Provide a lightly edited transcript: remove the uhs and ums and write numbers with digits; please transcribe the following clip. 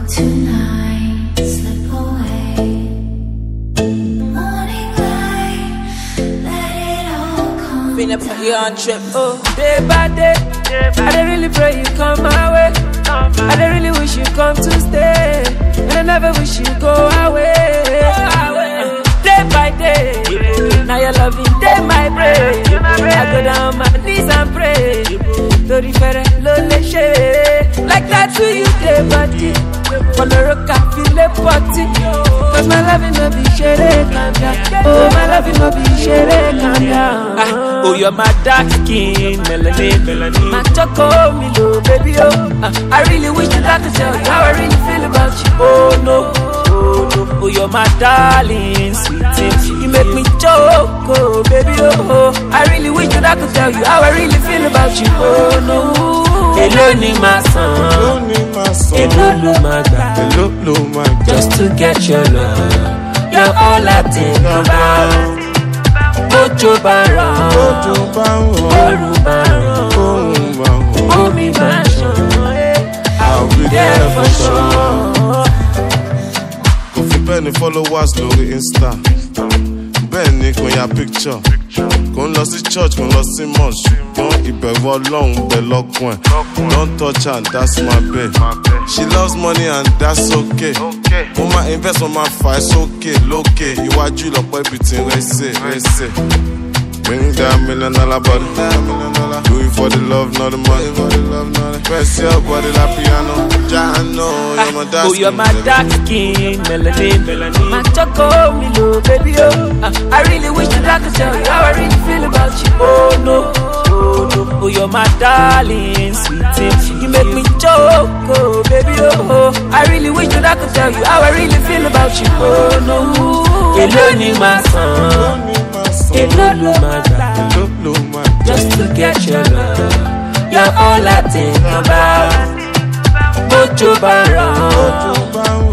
tonight, slip away. Morning light, let it all come. Finna put you on trip. Oh, day by day, I don't really pray you come my way. I don't really wish you come to stay, and I never wish you go away. Day by day, now you're loving day my brain. I go down my knees and pray. Tori fere lole share, like that to you day by day. For the rock I feel a party, 'cause my loving no be share, calm down. Oh, my loving no be share, calm down. Oh, you're my dark skin, melanin, my choco milo, baby. Oh, I really wish that I could tell you how I really feel about you. Oh no. Oh, you're my darling, sweetie. You make me choke, oh, baby, oh. I really wish that I could tell you how I really feel about you. Oh, no. Hello, ni my son. Hello, lo my God. Just to get your love. You're all I think about. Ojo Baron. Oru Baron. Omi Baron. I'll be there for sure. Bẹ́ẹ̀ni followers lórí Insta, bẹ́ẹ̀ni kò ya picture, kò ń lọ sí church, kò ń lọ sí mosque, ṣùgbọ́n ìbẹ̀rù Ọlọ́run bẹ̀ lọ́kùn ẹ̀. Don't touch her, that's my babe. She loves money and that's okay. Mo máa invest, mo máa fà ẹ́ sókè lókè, iwájú lọ́pọ̀ ibi tí ń rẹ́sẹ̀. Bring that $1 million body. Do it for the love, not the money. Press your body like piano. You're my dark skin. Oh, you're my dark skin, melanin. My choco milo, baby. Oh, I really wish that I could tell you how I really feel about you. Oh no. Oh, you're my darling, sweetie. You make me choke, oh, baby. Oh, I really wish that I could tell you how I really feel about you. Oh no. Hello, ni my son. Hello, my God. Just to get your love. You're all I think about. Ojo Baron.